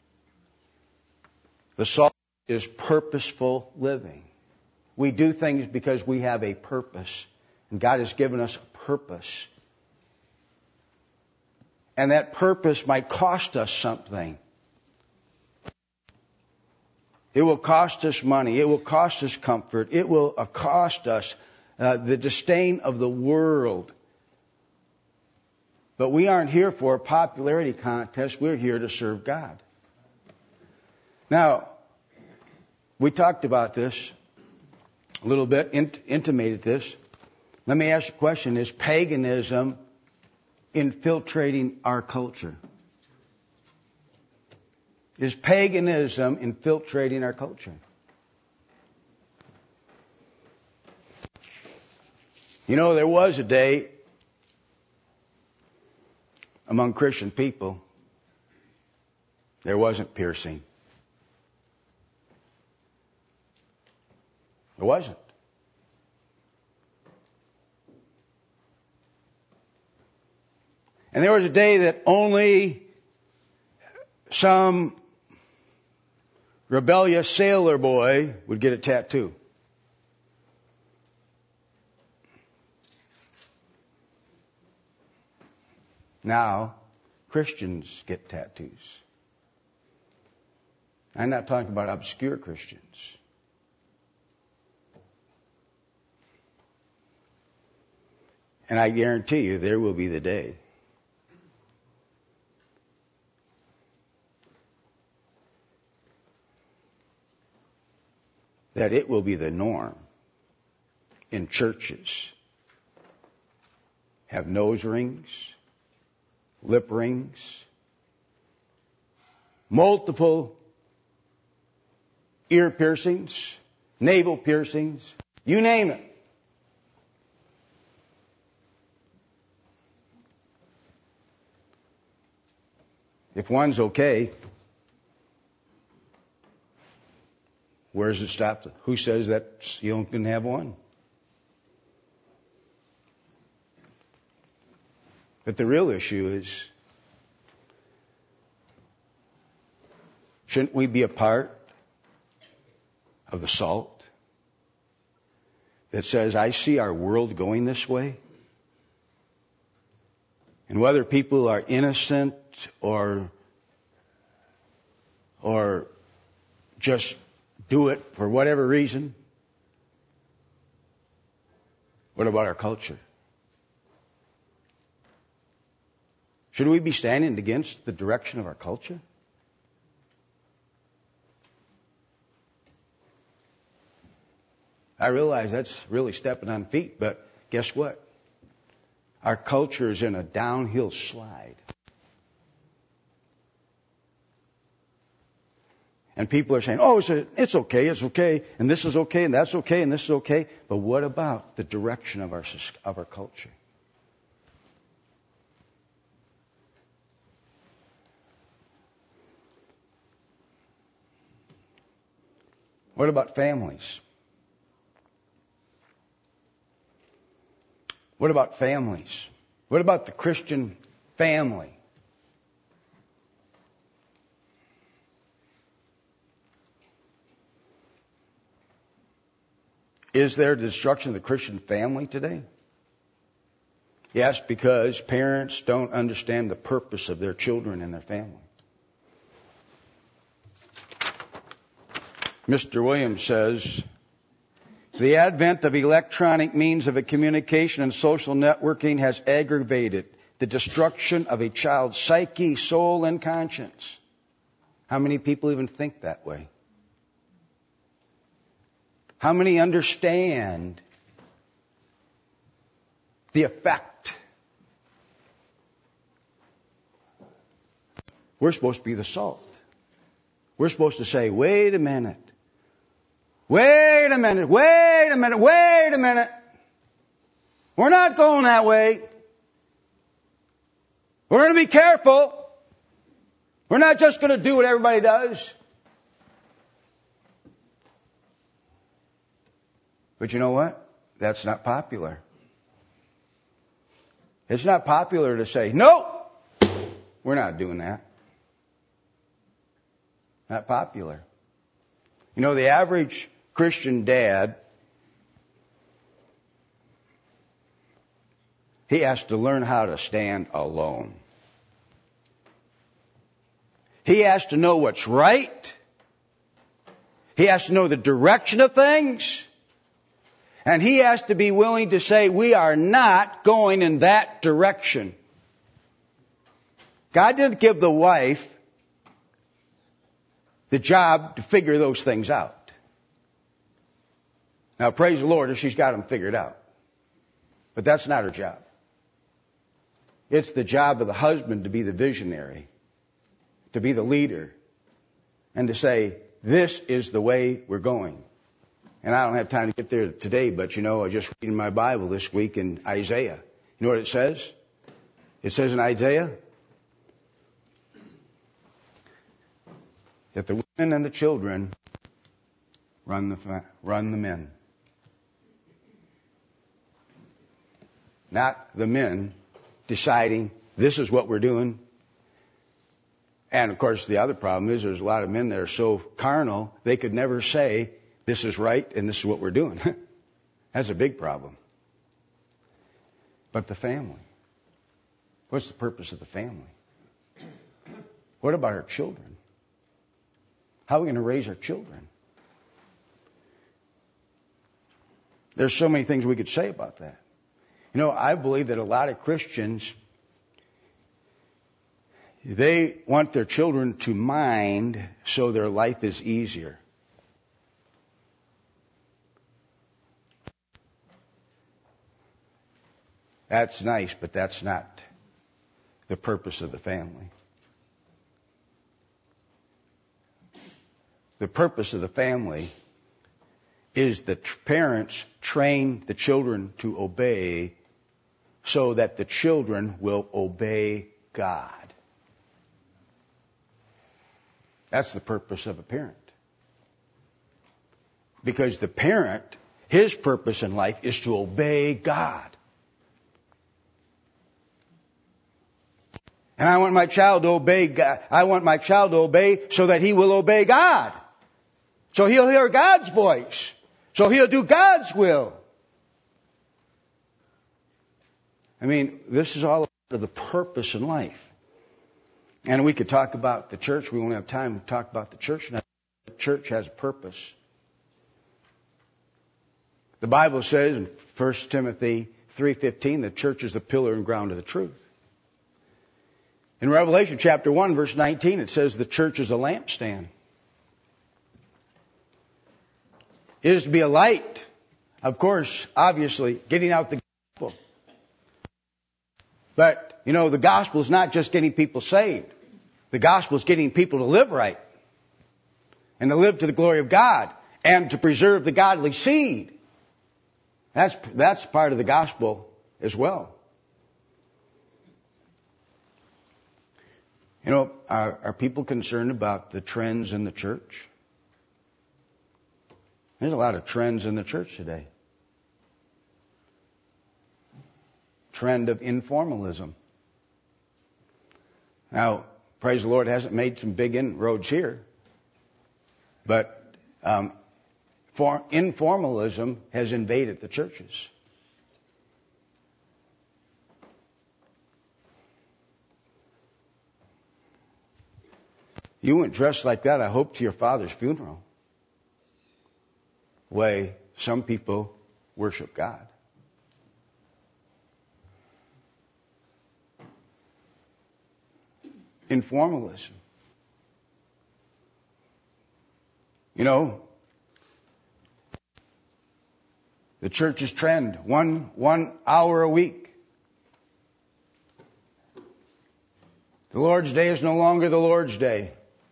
A: The salt is purposeful living. We do things because we have a purpose. And God has given us a purpose. And that purpose might cost us something. It will cost us money. It will cost us comfort. It will cost us uh, the disdain of the world. But we aren't here for a popularity contest. We're here to serve God. Now, we talked about this a little bit, int- intimated this. Let me ask you a question. Is paganism infiltrating our culture? Is paganism infiltrating our culture? You know, there was a day among Christian people, there wasn't piercing. There wasn't. And there was a day that only some rebellious sailor boy would get a tattoo. Now, Christians get tattoos. I'm not talking about obscure Christians. And I guarantee you there will be the day that it will be the norm in churches. Have nose rings, lip rings, multiple ear piercings, navel piercings, you name it. If one's okay, where does it stop? Who says that you don't can have one? But the real issue is, shouldn't we be a part of the salt that says, I see our world going this way? And whether people are innocent or or just do it for whatever reason, what about our culture? Should we be standing against the direction of our culture? I realize that's really stepping on feet, but guess what? Our culture is in a downhill slide. And people are saying, oh, it's, a, it's okay, it's okay, and this is okay, and that's okay, and this is okay. But what about the direction of our, of our culture? What about families? What about families? What about the Christian family? Is there destruction of the Christian family today? Yes, because parents don't understand the purpose of their children and their family. Mister Williams says, the advent of electronic means of communication and social networking has aggravated the destruction of a child's psyche, soul, and conscience. How many people even think that way? How many understand the effect? We're supposed to be the salt. We're supposed to say, wait a minute. Wait a minute, wait a minute, wait a minute. We're not going that way. We're going to be careful. We're not just going to do what everybody does. But you know what? That's not popular. It's not popular to say, no, we're not doing that. Not popular. You know, the average Christian dad, he has to learn how to stand alone. He has to know what's right. He has to know the direction of things. And he has to be willing to say, we are not going in that direction. God didn't give the wife the job to figure those things out. Now, praise the Lord if she's got them figured out. But that's not her job. It's the job of the husband to be the visionary, to be the leader, and to say, this is the way we're going. And I don't have time to get there today, but you know, I was just reading my Bible this week in Isaiah. You know what it says? It says in Isaiah that the women and the children run the, run the men. Not the men deciding this is what we're doing. And of course the other problem is there's a lot of men that are so carnal they could never say this is right and this is what we're doing. That's a big problem. But the family. What's the purpose of the family? What about our children? How are we going to raise our children? There's so many things we could say about that. You know, I believe that a lot of Christians, they want their children to mind so their life is easier. That's nice, but that's not the purpose of the family. The purpose of the family is that parents train the children to obey so that the children will obey God. That's the purpose of a parent. Because the parent, his purpose in life is to obey God. And I want my child to obey God. I want my child to obey so that he will obey God. So he'll hear God's voice. So he'll do God's will. I mean, this is all about the purpose in life. And we could talk about the church. We won't have time to talk about the church now. The church has a purpose. The Bible says in First Timothy three fifteen, the church is the pillar and ground of the truth. In Revelation chapter one, verse nineteen, it says the church is a lampstand. It is to be a light. Of course, obviously, getting out the gospel. But, you know, the gospel is not just getting people saved. The gospel is getting people to live right. And to live to the glory of God. And to preserve the godly seed. That's, that's part of the gospel as well. You know, are, are people concerned about the trends in the church? There's a lot of trends in the church today. Trend of informalism. Now, praise the Lord, it hasn't made some big inroads here. But um, for informalism has invaded the churches. You went dressed like that, I hope, to your father's funeral. way some people worship God. Informalism. You know, the church's trend, one, one hour a week. The Lord's Day is no longer the Lord's Day.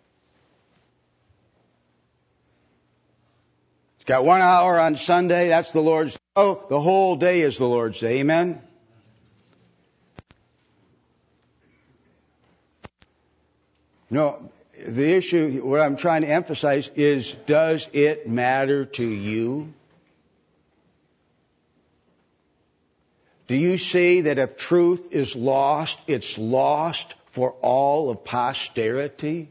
A: It's got one hour on Sunday, that's the Lord's Day. Oh, the whole day is the Lord's Day. Amen? No, the issue, what I'm trying to emphasize is, does it matter to you? Do you see that if truth is lost, it's lost for all of posterity?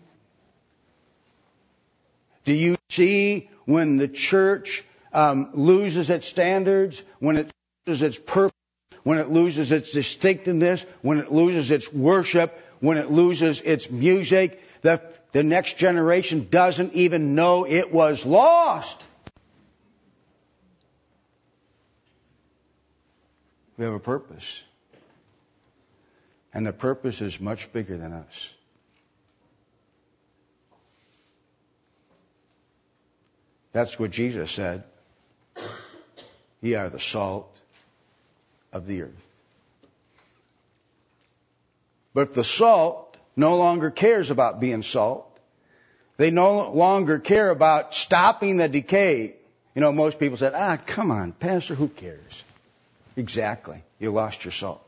A: Do you see when the church um, loses its standards, when it loses its purpose, when it loses its distinctiveness, when it loses its worship, when it loses its music, the, the next generation doesn't even know it was lost? We have a purpose. And the purpose is much bigger than us. That's what Jesus said. Ye are the salt of the earth. But if the salt no longer cares about being salt, they no longer care about stopping the decay. You know, most people said, ah, come on, Pastor, who cares? Exactly. You lost your salt.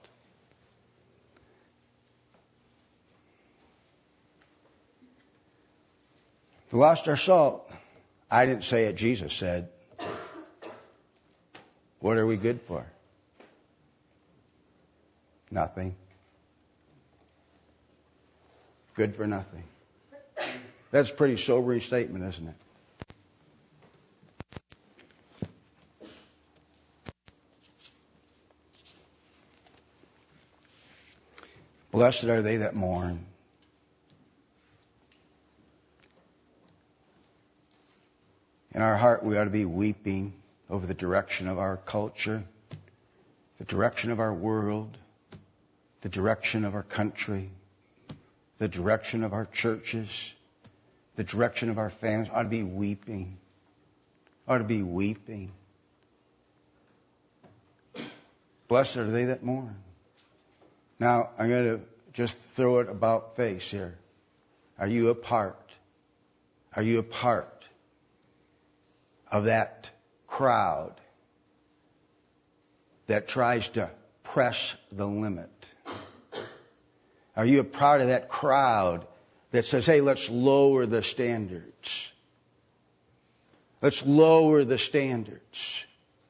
A: We lost our salt. I didn't say it, Jesus said. What are we good for? Nothing. Good for nothing. That's a pretty sobering statement, isn't it? Blessed are they that mourn. In our heart, we ought to be weeping over the direction of our culture, the direction of our world, the direction of our country, the direction of our churches, the direction of our families. Ought to be weeping. Ought to be weeping. Blessed are they that mourn. Now, I'm going to just throw it about face here. Are you a part? Are you a part of that crowd that tries to press the limit? Are you a part of that crowd that says, hey, let's lower the standards? Let's lower the standards.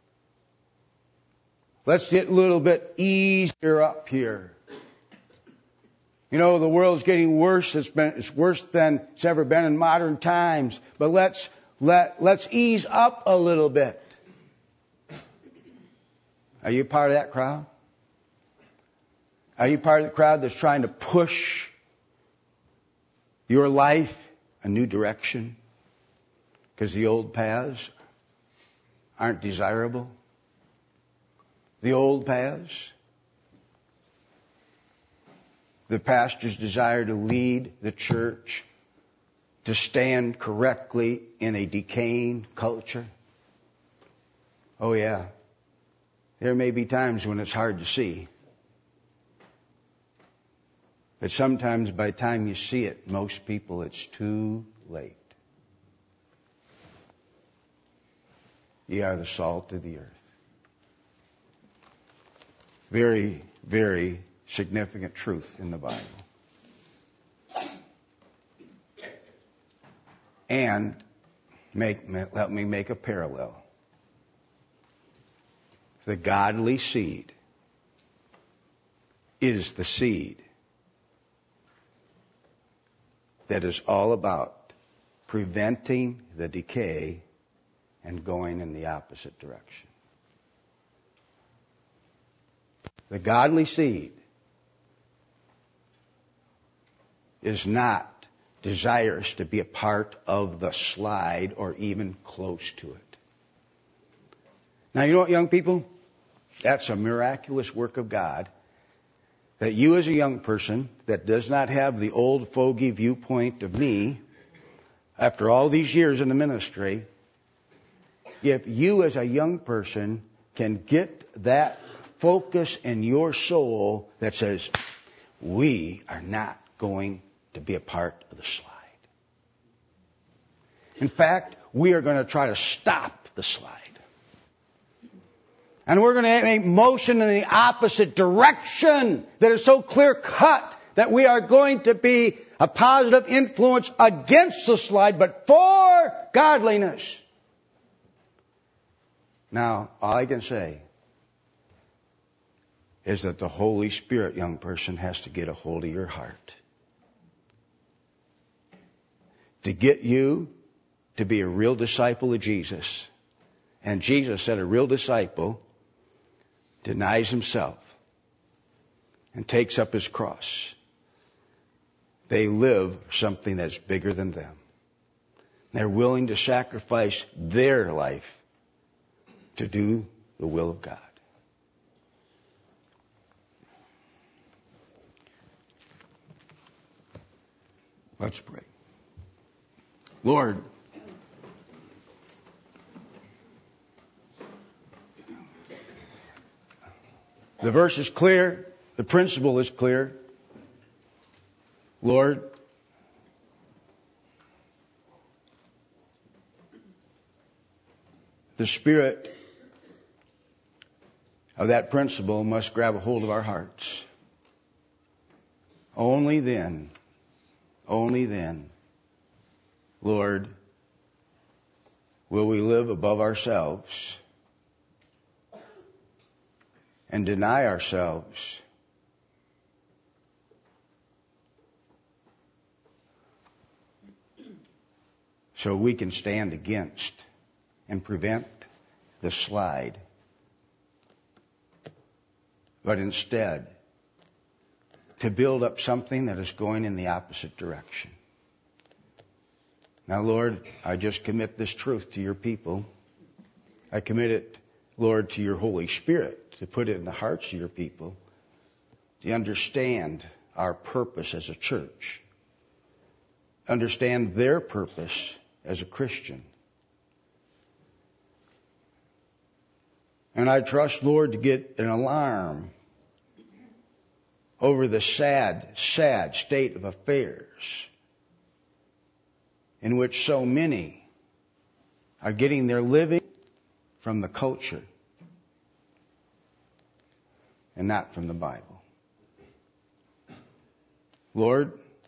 A: Let's get a little bit easier up here. You know, the world's getting worse. It's been, it's worse than it's ever been in modern times. But let's, let, let's ease up a little bit. Are you part of that crowd? Are you part of the crowd that's trying to push your life a new direction? Because the old paths aren't desirable? The old paths? The pastor's desire to lead the church to stand correctly in a decaying culture? Oh yeah. There may be times when it's hard to see. But sometimes by the time you see it, most people, it's too late. Ye are the salt of the earth. Very, very significant truth in the Bible. And make, let me make a parallel. The godly seed is the seed that is all about preventing the decay and going in the opposite direction. The godly seed is not desirous to be a part of the slide or even close to it. Now, you know what, young people? That's a miraculous work of God. That you as a young person that does not have the old fogey viewpoint of me, after all these years in the ministry, if you as a young person can get that focus in your soul that says, we are not going to be a part of the slide. In fact, we are going to try to stop the slide. And we're going to make motion in the opposite direction that is so clear cut that we are going to be a positive influence against the slide, but for godliness. Now, all I can say is that the Holy Spirit, young person, has to get a hold of your heart. To get you to be a real disciple of Jesus. And Jesus said a real disciple denies himself and takes up his cross. They live something that's bigger than them. They're willing to sacrifice their life to do the will of God. Let's pray. Lord, the verse is clear. The principle is clear. Lord, the spirit of that principle must grab a hold of our hearts. Only then, only then, Lord, will we live above ourselves and deny ourselves so we can stand against and prevent the slide. But instead, to build up something that is going in the opposite direction. Now, Lord, I just commit this truth to your people. I commit it, Lord, to your Holy Spirit to put it in the hearts of your people to understand our purpose as a church, understand their purpose as a Christian. And I trust, Lord, to get an alarm over the sad, sad state of affairs in which so many are getting their living from the culture and not from the Bible. Lord,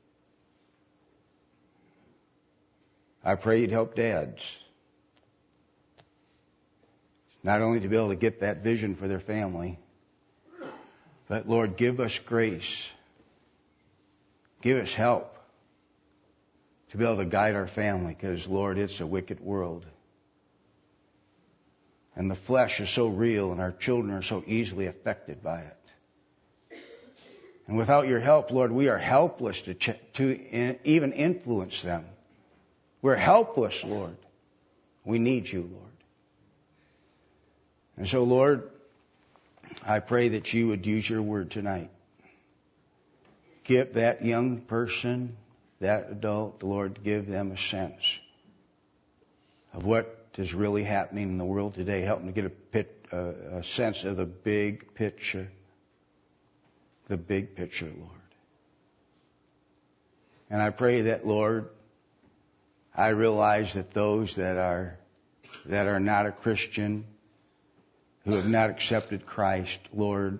A: I pray you'd help dads not only to be able to get that vision for their family, but Lord, give us grace. Give us help to be able to guide our family, because Lord, it's a wicked world. And the flesh is so real and our children are so easily affected by it. And without your help, Lord, we are helpless to, ch- to in, even influence them. We're helpless, Lord. We need you, Lord. And so, Lord, I pray that you would use your word tonight. Give that young person, that adult, Lord, give them a sense of what is really happening in the world today. Help them to get a, pit, uh, a sense of the big picture. The big picture, Lord. And I pray that, Lord, I realize that those that are that are not a Christian, who have not accepted Christ, Lord,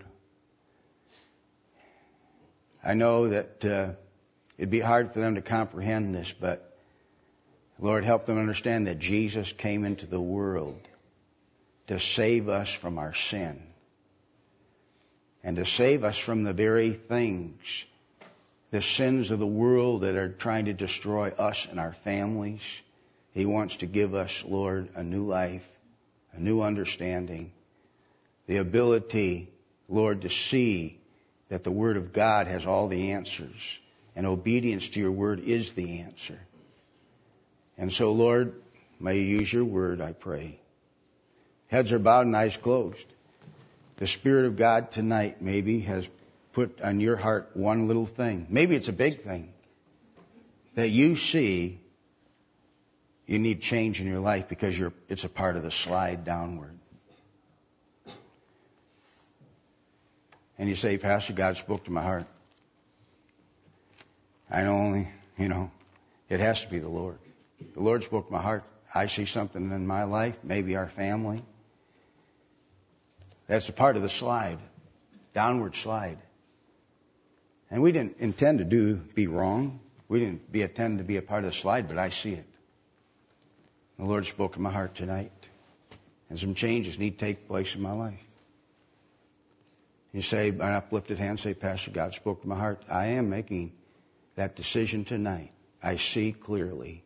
A: I know that uh, it'd be hard for them to comprehend this, but Lord, help them understand that Jesus came into the world to save us from our sin and to save us from the very things, the sins of the world that are trying to destroy us and our families. He wants to give us, Lord, a new life, a new understanding, the ability, Lord, to see that the Word of God has all the answers, and obedience to your Word is the answer. And so, Lord, may you use your Word, I pray, Heads are bowed and eyes closed. The Spirit of God tonight maybe has put on your heart one little thing. Maybe it's a big thing that you see you need change in your life because you're, it's a part of the slide downward. And you say, Pastor, God spoke to my heart. I know only, you know, it has to be the Lord. The Lord spoke to my heart. I see something in my life, maybe our family. That's a part of the slide, downward slide. And we didn't intend to do, be wrong. We didn't be, intend to be a part of the slide, but I see it. The Lord spoke to my heart tonight. And some changes need to take place in my life. You say, an uplifted hand, say, Pastor, God spoke to my heart. I am making that decision tonight. I see clearly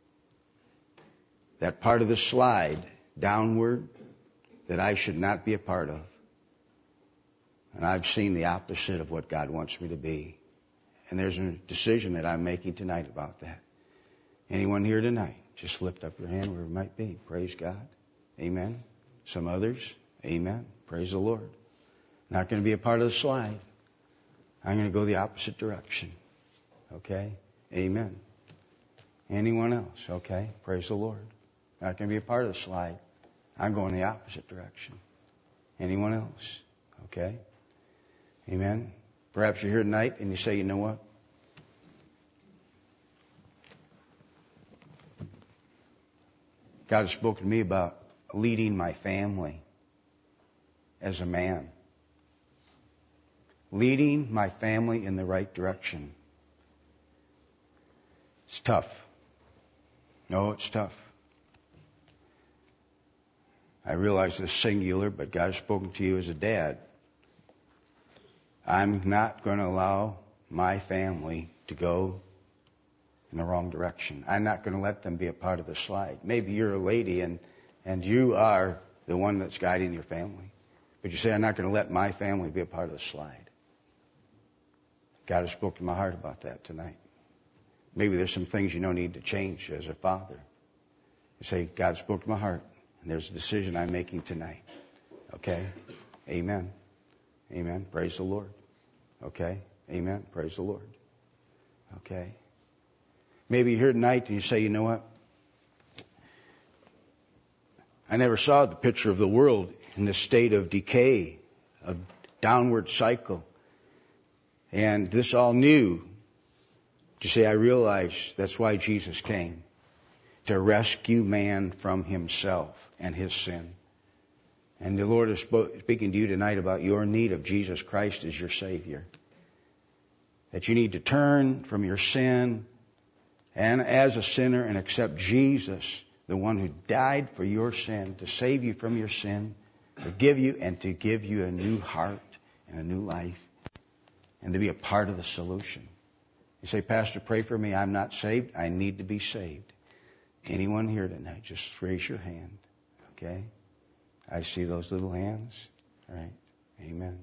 A: that part of the slide downward that I should not be a part of. And I've seen the opposite of what God wants me to be. And there's a decision that I'm making tonight about that. Anyone here tonight, just lift up your hand where it might be. Praise God. Amen. Some others, amen. Praise the Lord. Not going to be a part of the slide. I'm going to go the opposite direction. Okay? Amen. Anyone else? Okay? Praise the Lord. Not going to be a part of the slide. I'm going the opposite direction. Anyone else? Okay? Amen. Perhaps you're here tonight and you say, you know what? God has spoken to me about leading my family as a man. Leading my family in the right direction. It's tough. No, it's tough. I realize it's singular, but God has spoken to you as a dad. I'm not going to allow my family to go in the wrong direction. I'm not going to let them be a part of the slide. Maybe you're a lady and, and you are the one that's guiding your family. But you say, I'm not going to let my family be a part of the slide. God has spoken to my heart about that tonight. Maybe there's some things you know need to change as a father. You say, God spoke to my heart, and there's a decision I'm making tonight. Okay? Amen. Amen. Praise the Lord. Okay? Amen. Praise the Lord. Okay? Maybe you're here tonight and you say, you know what? I never saw the picture of the world in this state of decay, of downward cycle. And this all new. To say, I realize that's why Jesus came. To rescue man from himself and his sin. And the Lord is speaking to you tonight about your need of Jesus Christ as your Savior. That you need to turn from your sin and as a sinner and accept Jesus, the one who died for your sin, to save you from your sin, forgive you, and to give you a new heart and a new life, and to be a part of the solution. You say, Pastor, pray for me. I'm not saved. I need to be saved. Anyone here tonight, just raise your hand. Okay? I see those little hands. All right. Amen.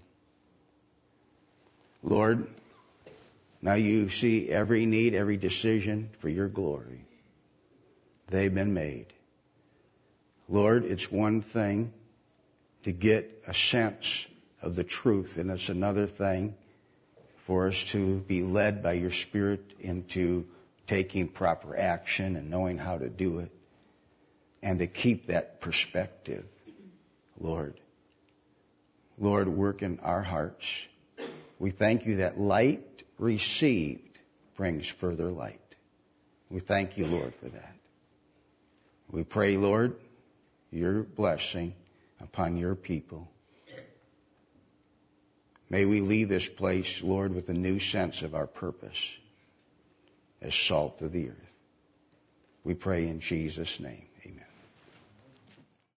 A: Lord, now you see every need, every decision for your glory. They've been made. Lord, it's one thing to get a sense of the truth, and it's another thing for us to be led by your Spirit into taking proper action and knowing how to do it, and to keep that perspective, Lord. Lord, work in our hearts. We thank you that light received brings further light. We thank you, Lord, for that. We pray, Lord, your blessing upon your people. May we leave this place, Lord, with a new sense of our purpose as salt of the earth. We pray in Jesus' name.